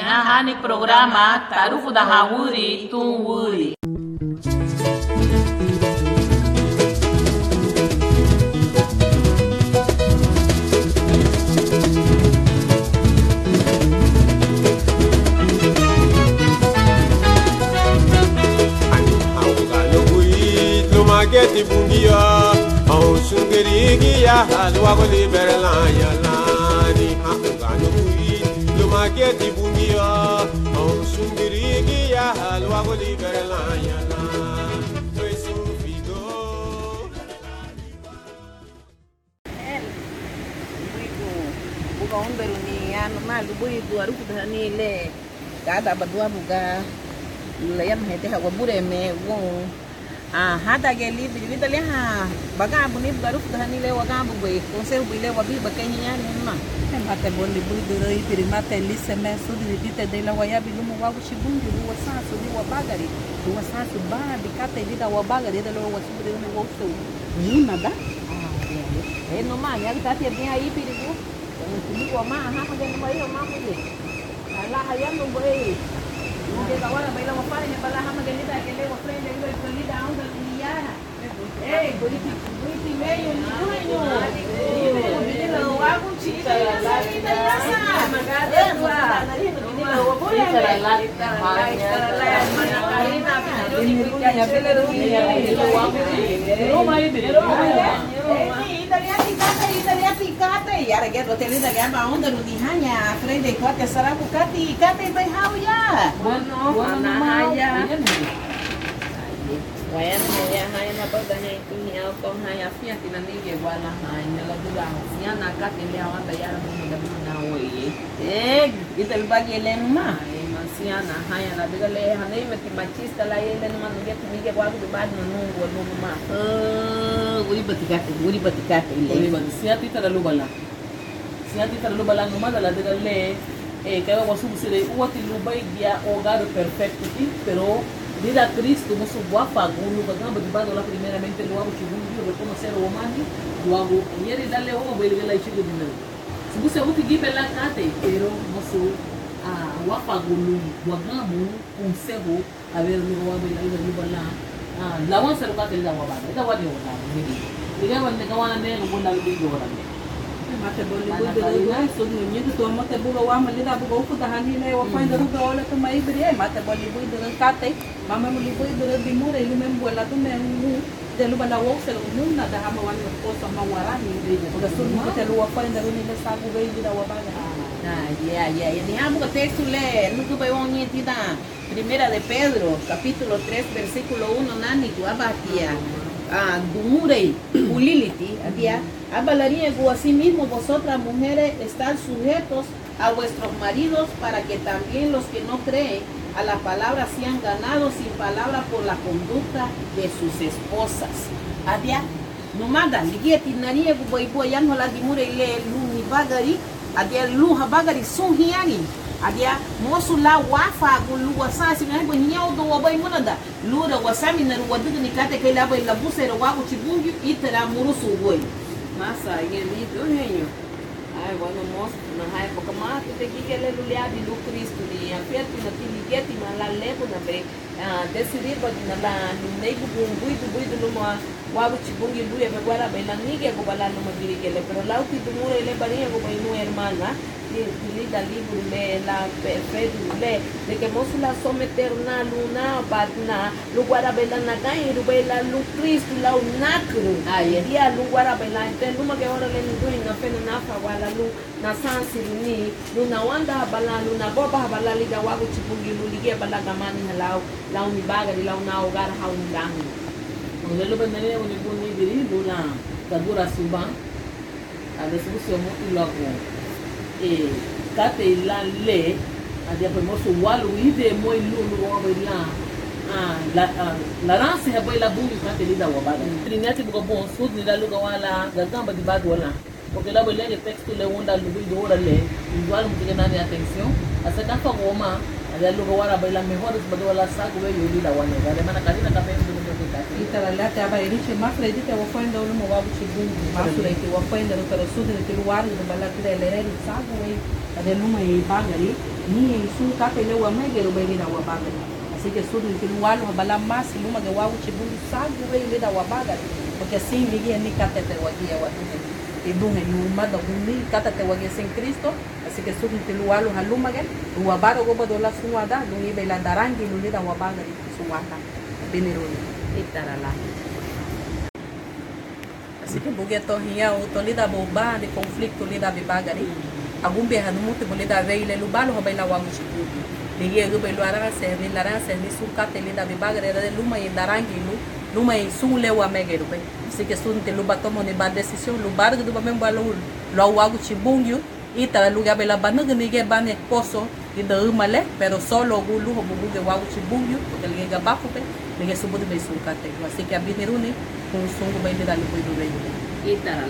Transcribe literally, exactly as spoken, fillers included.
Ngahani programa Tarufu da Hawuri Tunwuri. Mageti bungia, au sungeri ya halwa goli berlanya lani hangano kui. Lo mageti bungia, au sungeri ya halwa goli berlanya lani. Pues un figo. El, buigo, buka umberu ni anu malu buigo aruku dhani le. Kada badua buga, layam hete hawa bure me wong. Ah, hada geli bili tali ha baga buni garuf dhani le waga bui konse bile wabi bakenya ni ma mate boli bui duro ipiri mate lise me sudi dite de la waya bilu mu wagu shibungi wa sasu di wa bagari wa sasu ba bikate dida wa bagari de lo wa subri ni wa so nuna da ah eh no ma ya tati bien ahí piri bu ni wa ma ha ha de no mai ma mule ala hayan no bui Mungkin kawan baila mafari ni bala hama gelida kele wa friend ile gelida anga duniana. Eh, boliti boliti meio ni duenyo. Menina wangu chita la vida yasa. Magada tua. Menina wa bole la la la Marina bila ya bila dunia ile wangu. Roma ile Roma. Eh, italiano kata italiano kata ya rega hotel da gamba onda no dihanya friend ko te saraku kati kati bai hauya. Bueno, bueno, Maya. Wayan ya haya na bada nya itu nya ko haya fia tina nige wala hanya la dula sia na kati le awanda ya mo da na we. Eh, itel bagi le ma. Ai masia na haya na diga le hanai meti machista la ile na nige nige wa ku bad no no no ma. Eh, uri batikate, uri batikate ile. Uri batikate sia tita la lubala. Sia tita la lubala no ma la diga le eh que vamos a subir o outro lugar dia hogar perfeito aqui, pero vida Cristo nosso guafa gulu bagamba de bado lá primeiramente lo hago segundo reconocer o homem lo hago e ele dá le o belo lá chico de novo se você o que give lá cate pero nosso a guafa gulu guagamu consejo a ver lo hago lá lo lá ah la vamos a lo que le da guapa da guapa de hogar ni diga cuando kawana ne lo bunda lo digo ahora mate boli bui duro so no nyedo to mate buga wa mali da buga ufu da hani le wa fainda ruga wala to mai bri mate boli bui duro kate mama boli bui duro di mure lu mem bola to mem mu de lu bala wo se lu na da hama wan ko so ma wara ni buga so mu te lu wa fainda ru ni le sa buga i da wa baga ah ya ya ya ni amo texto le no que vai on entida Primera de Pedro capítulo tres versículo uno nani tu abatia ah dumurei uliliti había hablaría así mismo vosotras mujeres están sujetos a vuestros maridos para que también los que no creen a la palabra sean ganados sin palabra por la conducta de sus esposas. Había no manda ligeti naria bu boy boy yan hola dimure le lu ni bagari adia lu ha bagari sun hiani adia mosula wafa gulu wasasi na bo nyao do boy munada lu da wasami na wadu ni kate kai la boy la busera wa ku chibungi itara murusu boy masa yeli do henyo ai bueno mos na hai poka ma te ki kele lu le abi lu Cristo ni a perto na ti ligeti na la lepo na be decidir bo na la nei bu bu bu bu lu ma wa ku chibungi lu e be gwara be la ni ke ko bala no ma diri kele pero la uti du mure le bari ko be no hermana ni da libro le la perfecto le de que mos la someter na luna batna lu gwara be la na kai lu be la lu Cristo la unacro ai dia lu gwara be la ente lu ma ke ora le ni do na pena na fa wala lu na sansi ni lu na wanda bala lu na boba bala li da wa ku chibungi lu li ke bala gamani halau la uni baga di la una hogar ha un dango quando lo prendere un buon libri dura da dura suba adesso siamo il logo e cate la le adia poi mo su walu ide mo ilu lu wa la ah la la ranse ha poi la bungi cate li da wa baga trinati bugo bon sud ni da lu ga wala ga gamba di baga wala porque la bola de texto le onda lu do ora le igual mu tiene nada atención hasta que fa goma adia lu ga wala baila mejor es baga wala sa go yo li la wana ga de mana kadina ka pe ndu ndu ka itara la ta ba iriche mafre dite wa fainda ulu mo wagu chibungi mafre ke wa fainda ru pero sudi ke luar de bala kile le re sa go ade lu mai bagari ni su kate le wa mai gero bai da wa baga así que su ni kilu walu bala mas luma ge wa uchi bu sagu bai le da wa baga porque assim ligi ni kate te wa dia wa tu e dunga ni uma da buni kate te wa sem Cristo así que su ni kilu walu haluma ge wa baro go bodo la suada dungi bai la darangi lu le da wa baga di suata beniruni itarala. Así que porque to hiya o to lida boba de conflicto lida bibaga ni algum berra no muito bolida veile lu balo bai la wangu chibu ligi go bai lu ara se ni lara se ni su kate lida bibaga era de luma e darangi lu luma e su le wa megero bai así que sun te lu batomo ne ba decision lu bar do ba mem balo lo wangu chibungyu ita lu ga bela banag ni ge bane poso e da male pero solo gu lu hobu ge wangu chibungyu porque ligi ga bafu pe ligi subu de su kate así que abiniruni com sungo bai lida lu bai do bai Itara